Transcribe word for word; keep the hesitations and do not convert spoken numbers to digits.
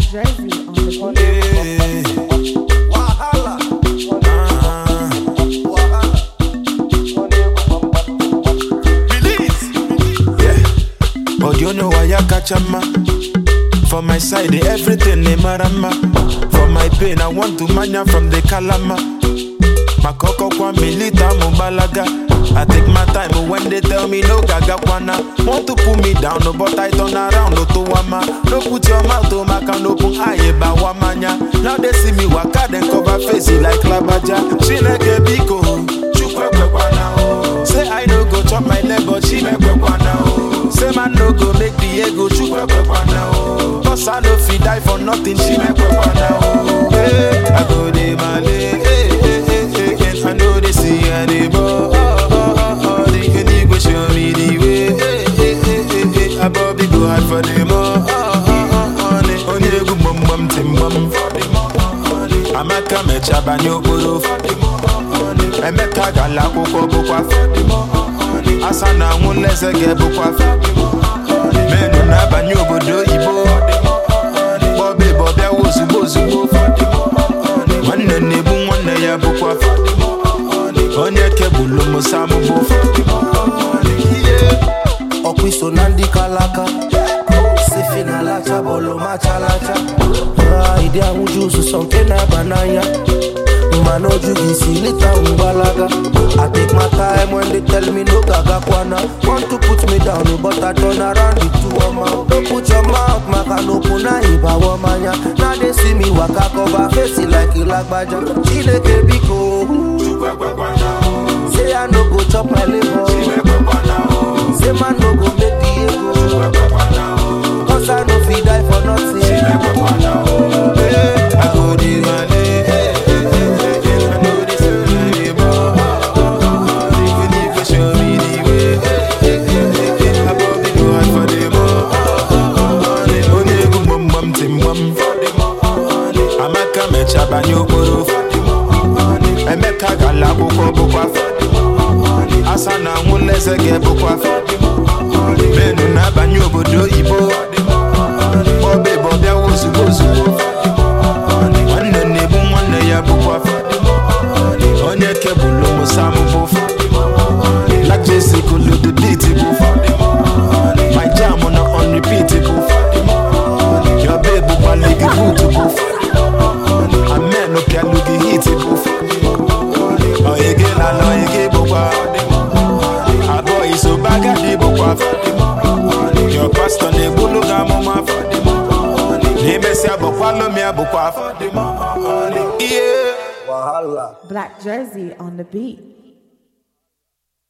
Jersey on the beat. Wahala. Release. Yeah. Oh, you know why I catch a man? For my side, everything they marama. For my pain, I want to mania from the Kalama. Makoko kwa milita mubalaga. I take my time when they tell me no gaga kwana. Want to pull me down, no, but I turn around, no to wama. No put your mouth to my can open aye ba wamanya. Now they see me waka then cover face it like labaja. She like a biko, chukwe kwana oh. Say I no go chop my leg, but she make kwana oh. Say man no go make the ego chukwe kwana oh. Cause I no fit die for nothing, she make kwana oh. Hey, I go de male, hey, hey, hey, hey, hey. I know they see anymore. Show me the way, hey, hey, hey, hey, hey. I probably go hard for them all. On the good mum mum tim mum. I'm a come chabanyo buru. I'm a tagala boko boko. Asana won't let us get boko. Men don't have a new bodo ibo. Bobby Bobby was supposed to go for the one neighbor one day boko. On your cable, Musamu Okwiso nandi kalaka Sifina lacha bolo macha lacha Ah, idea mujuzu sonke na banaya Mano jugisi lita umbalaga I take my time when they tell me no gaga kwana. Want to put me down but I turn around with two amount. Don't put your mouth, maka no puna iba wamanya. Now they see me waka cover face it like you like baja. Chineke biko Say I no go chop my liver. Say man no go make the ego. Cause I no fit die for nothing. Hey, I go di male. Hey, hey, hey, hey. I know this is anymore. You need to show me the way. Hey, hey, hey, hey. I probably go hard for them all. Only go mum mum tim mum. I'm a come chabanyo buru. I'm a tagala boko boko. Asana won't let us get boko. Men don't have a new bodo ibo. Bobby Bobby was supposed to go. One day neighbor one day ya boko. On your cable, Musamu bof. Like Jesse could do the beatable. My jam on unrepeatable. Your baby bally good to both. A man no can look hit it both. Oh, you get a law, you get boko. A boy is so bad at the boko. Your pastor ne bulu gamoma for the money. He may say follow me for the money. Yeah. Black Jersey on the beat.